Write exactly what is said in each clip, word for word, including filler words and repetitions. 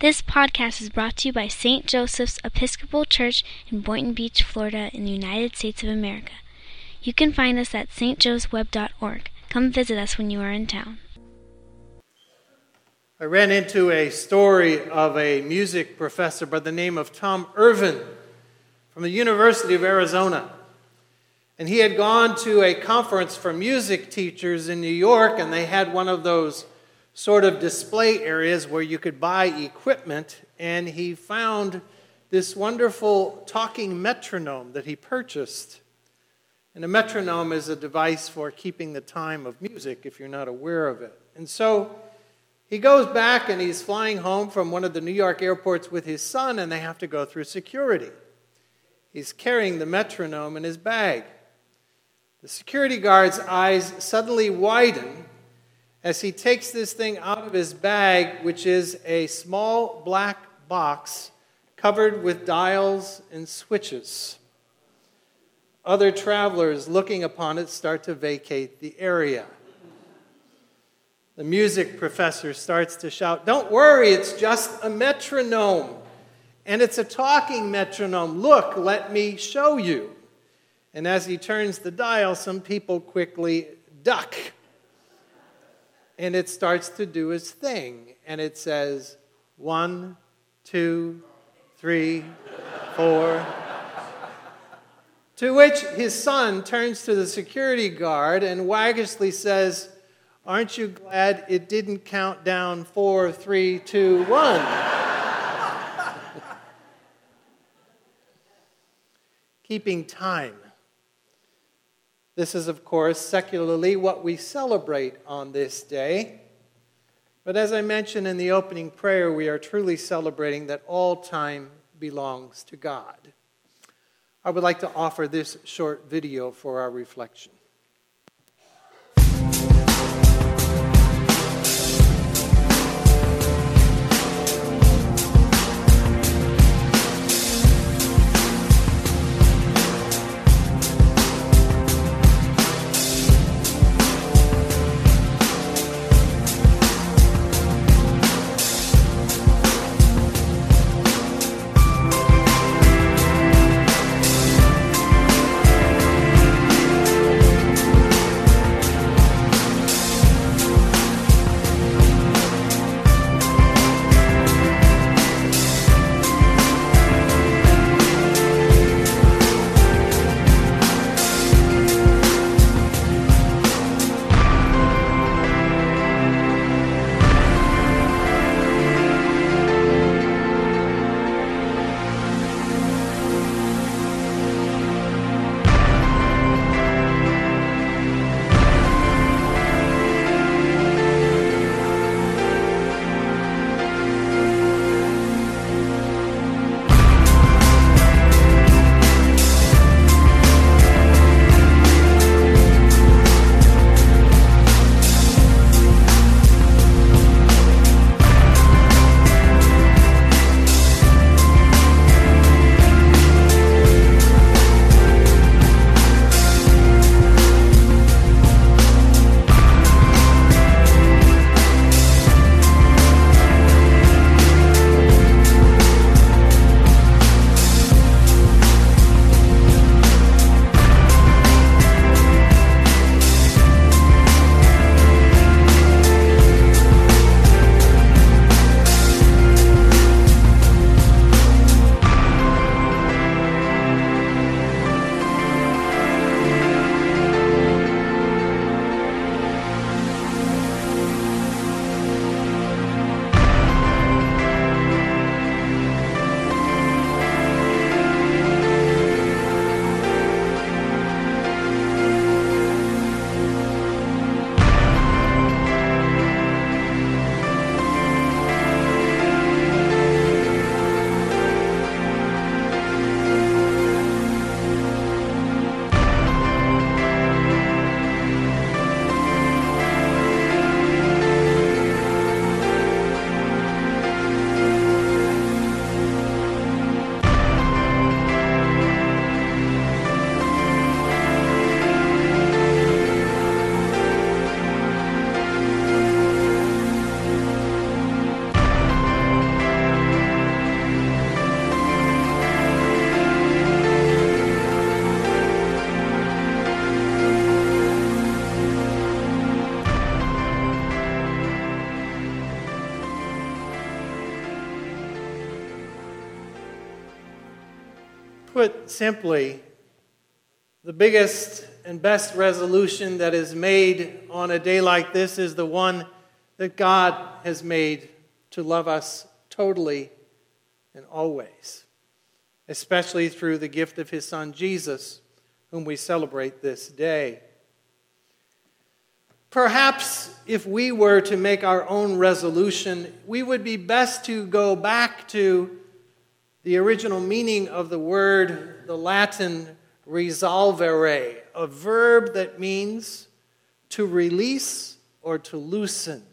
This podcast is brought to you by Saint Joseph's Episcopal Church in Boynton Beach, Florida, in the United States of America. You can find us at s t joes web dot org. Come visit us when you are in town. I ran into a story of a music professor by the name of Tom Irvin from the University of Arizona. And he had gone to a conference for music teachers in New York, and they had one of those sort of display areas where you could buy equipment, and he found this wonderful talking metronome that he purchased. And a metronome is a device for keeping the time of music, if you're not aware of it. And so he goes back and he's flying home from one of the New York airports with his son, and they have to go through security. He's carrying the metronome in his bag. The security guard's eyes suddenly widen as he takes this thing out of his bag, which is a small black box covered with dials and switches. Other travelers looking upon it start to vacate the area. The music professor starts to shout, "Don't worry, it's just a metronome. And it's a talking metronome. Look, let me show you." And as he turns the dial, some people quickly duck. And it starts to do its thing. And it says, one, two, three, four. To which his son turns to the security guard and waggishly says, "Aren't you glad it didn't count down four, three, two, one?" Keeping time. This is, of course, secularly what we celebrate on this day. But as I mentioned in the opening prayer, we are truly celebrating that all time belongs to God. I would like to offer this short video for our reflection. Put simply, the biggest and best resolution that is made on a day like this is the one that God has made to love us totally and always, especially through the gift of his Son Jesus, whom we celebrate this day. Perhaps if we were to make our own resolution, we would be best to go back to the original meaning of the word, the Latin resolvere, a verb that means to release or to loosen.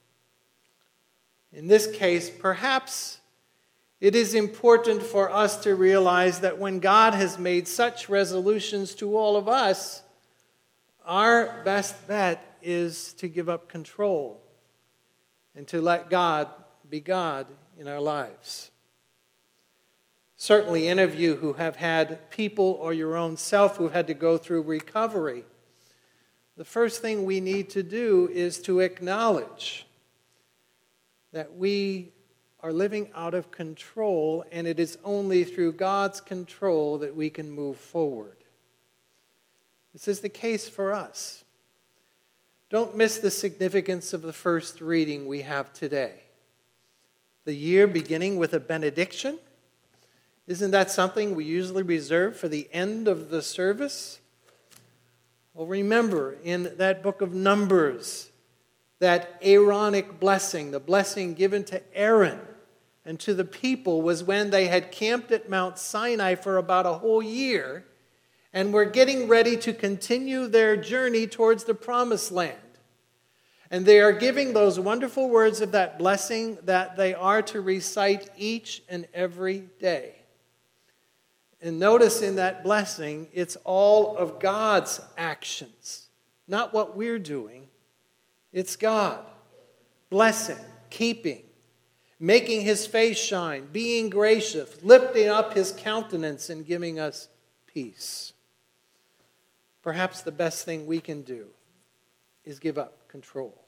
In this case, perhaps it is important for us to realize that when God has made such resolutions to all of us, our best bet is to give up control and to let God be God in our lives. Certainly, any of you who have had people or your own self who had to go through recovery, the first thing we need to do is to acknowledge that we are living out of control, and it is only through God's control that we can move forward. This is the case for us. Don't miss the significance of the first reading we have today. The year beginning with a benediction. Isn't that something we usually reserve for the end of the service? Well, remember in that book of Numbers, that Aaronic blessing, the blessing given to Aaron and to the people, was when they had camped at Mount Sinai for about a whole year and were getting ready to continue their journey towards the promised land. And they are giving those wonderful words of that blessing that they are to recite each and every day. And notice in that blessing, it's all of God's actions, not what we're doing. It's God blessing, keeping, making his face shine, being gracious, lifting up his countenance and giving us peace. Perhaps the best thing we can do is give up control.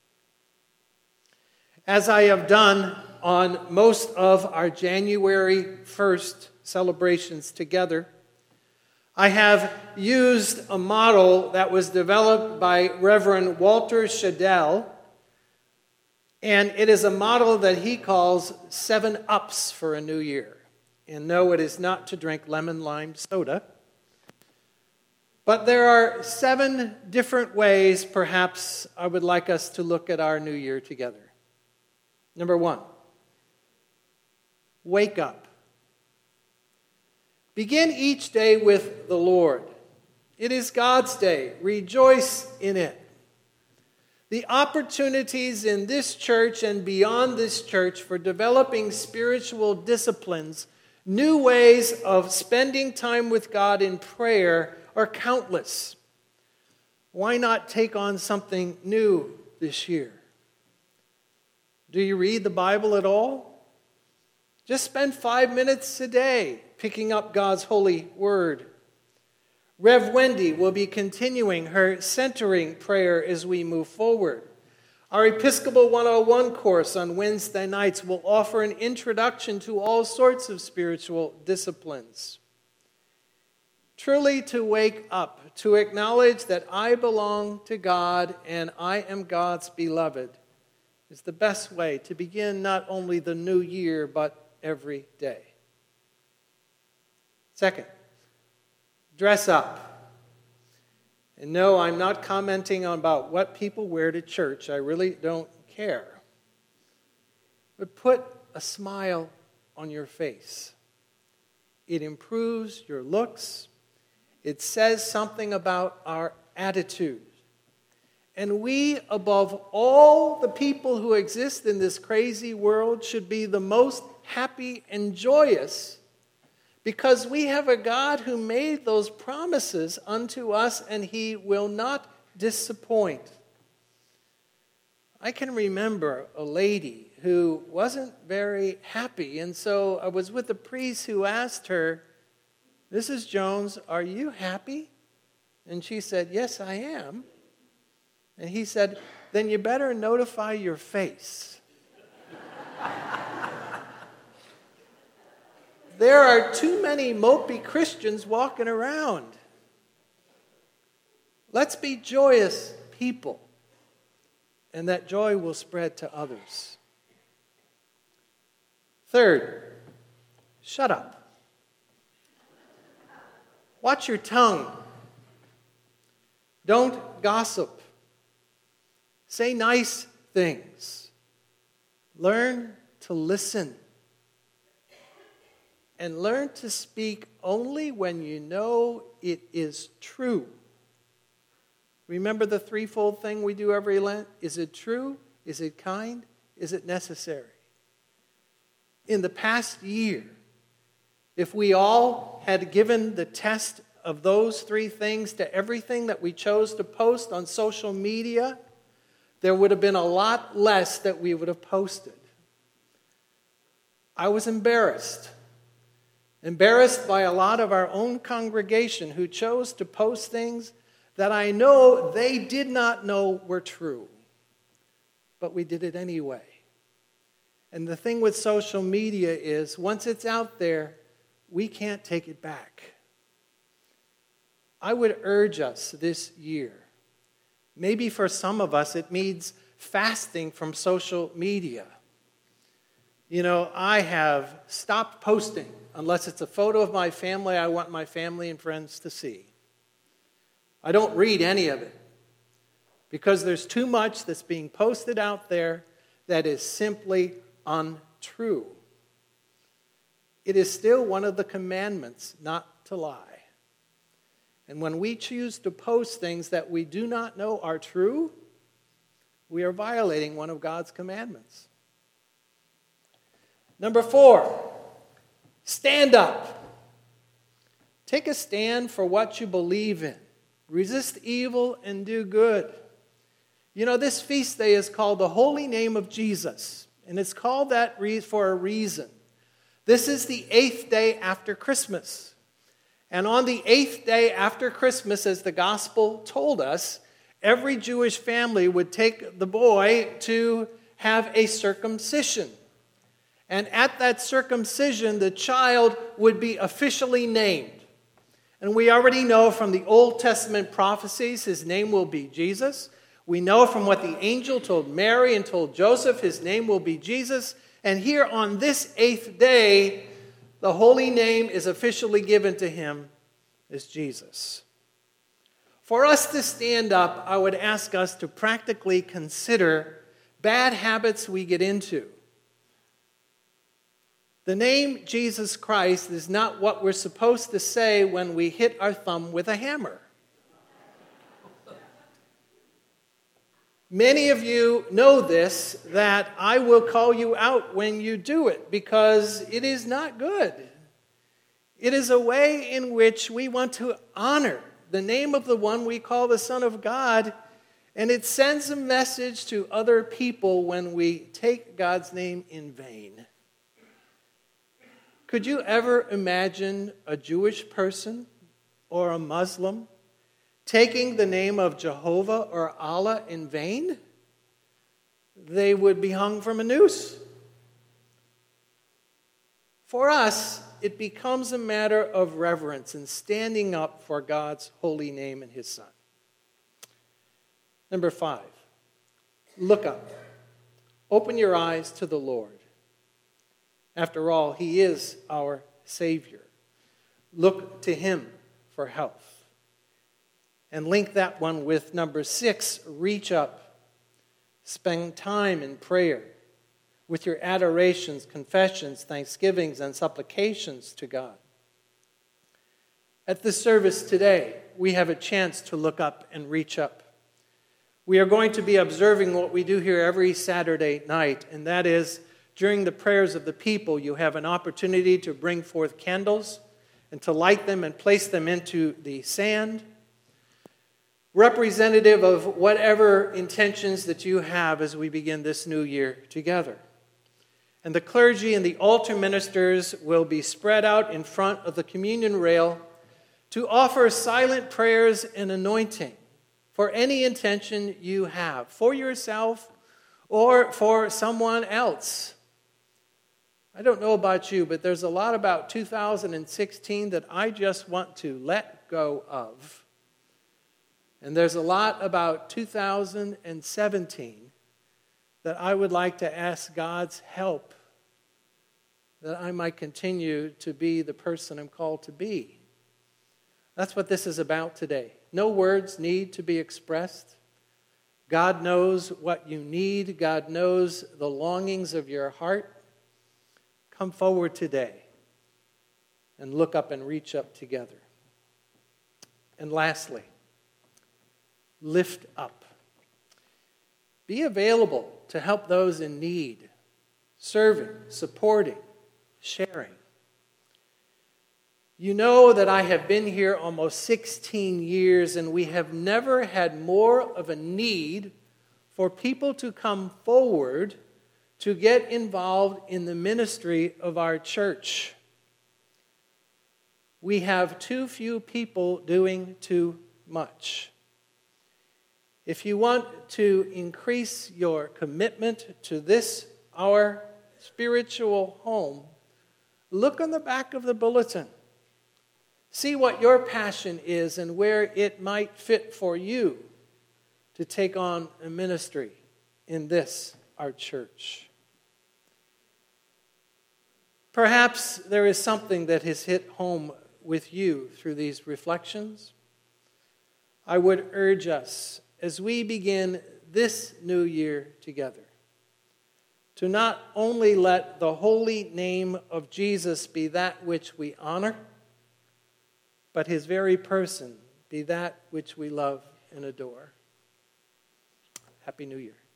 As I have done on most of our January first celebrations together, I have used a model that was developed by Reverend Walter Shadell, and it is a model that he calls seven ups for a new year. And no, it is not to drink lemon lime soda, but there are seven different ways perhaps I would like us to look at our new year together. Number one, wake up. Begin each day with the Lord. It is God's day. Rejoice in it. The opportunities in this church and beyond this church for developing spiritual disciplines, new ways of spending time with God in prayer, are countless. Why not take on something new this year? Do you read the Bible at all? Just spend five minutes a day picking up God's holy word. Rev Wendy will be continuing her centering prayer as we move forward. Our Episcopal one oh one course on Wednesday nights will offer an introduction to all sorts of spiritual disciplines. Truly to wake up, to acknowledge that I belong to God and I am God's beloved, is the best way to begin not only the new year, but every day. Second, dress up. And no, I'm not commenting on about what people wear to church. I really don't care. But put a smile on your face. It improves your looks. It says something about our attitude. And we, above all the people who exist in this crazy world, should be the most happy and joyous because we have a God who made those promises unto us and he will not disappoint. I can remember a lady who wasn't very happy, and so I was with a priest who asked her, "Missus Jones, are you happy?" And she said, "Yes, I am." And he said, "Then you better notify your face." there are too many mopey Christians walking around. Let's be joyous people, and that joy will spread to others. Third, shut up. Watch your tongue. Don't gossip. Say nice things. Learn to listen. And learn to speak only when you know it is true. Remember the threefold thing we do every Lent? Is it true? Is it kind? Is it necessary? In the past year, if we all had given the test of those three things to everything that we chose to post on social media, there would have been a lot less that we would have posted. I was embarrassed. Embarrassed by a lot of our own congregation who chose to post things that I know they did not know were true. But we did it anyway. And the thing with social media is, once it's out there, we can't take it back. I would urge us this year, maybe for some of us it means fasting from social media. You know, I have stopped posting unless it's a photo of my family I want my family and friends to see. I don't read any of it because there's too much that's being posted out there that is simply untrue. It is still one of the commandments not to lie. And when we choose to post things that we do not know are true, we are violating one of God's commandments. Number four, stand up. Take a stand for what you believe in. Resist evil and do good. You know, this feast day is called the Holy Name of Jesus, and it's called that for a reason. This is the eighth day after Christmas. And on the eighth day after Christmas, as the gospel told us, every Jewish family would take the boy to have a circumcision. And at that circumcision, the child would be officially named. And we already know from the Old Testament prophecies, his name will be Jesus. We know from what the angel told Mary and told Joseph, his name will be Jesus. And here on this eighth day, the holy name is officially given to him as Jesus. For us to stand up, I would ask us to practically consider bad habits we get into. The name Jesus Christ is not what we're supposed to say when we hit our thumb with a hammer. Many of you know this, that I will call you out when you do it, because it is not good. It is a way in which we want to honor the name of the one we call the Son of God, and it sends a message to other people when we take God's name in vain. Could you ever imagine a Jewish person or a Muslim taking the name of Jehovah or Allah in vain? They would be hung from a noose. For us, it becomes a matter of reverence and standing up for God's holy name and his Son. Number five, look up. Open your eyes to the Lord. After all, he is our Savior. Look to him for help. And link that one with number six, reach up. Spend time in prayer with your adorations, confessions, thanksgivings, and supplications to God. At this service today, we have a chance to look up and reach up. We are going to be observing what we do here every Saturday night, and that is, during the prayers of the people, you have an opportunity to bring forth candles and to light them and place them into the sand, representative of whatever intentions that you have as we begin this new year together. And the clergy and the altar ministers will be spread out in front of the communion rail to offer silent prayers and anointing for any intention you have, for yourself or for someone else. I don't know about you, but there's a lot about two thousand sixteen that I just want to let go of. And there's a lot about two thousand seventeen that I would like to ask God's help that I might continue to be the person I'm called to be. That's what this is about today. No words need to be expressed. God knows what you need. God knows the longings of your heart. Come forward today and look up and reach up together. And lastly, lift up. Be available to help those in need, serving, supporting, sharing. You know that I have been here almost sixteen years, and we have never had more of a need for people to come forward to get involved in the ministry of our church. We have too few people doing too much. If you want to increase your commitment to this, our spiritual home, look on the back of the bulletin. See what your passion is and where it might fit for you to take on a ministry in this, our church. Perhaps there is something that has hit home with you through these reflections. I would urge us, as we begin this new year together, to not only let the holy name of Jesus be that which we honor, but his very person be that which we love and adore. Happy New Year.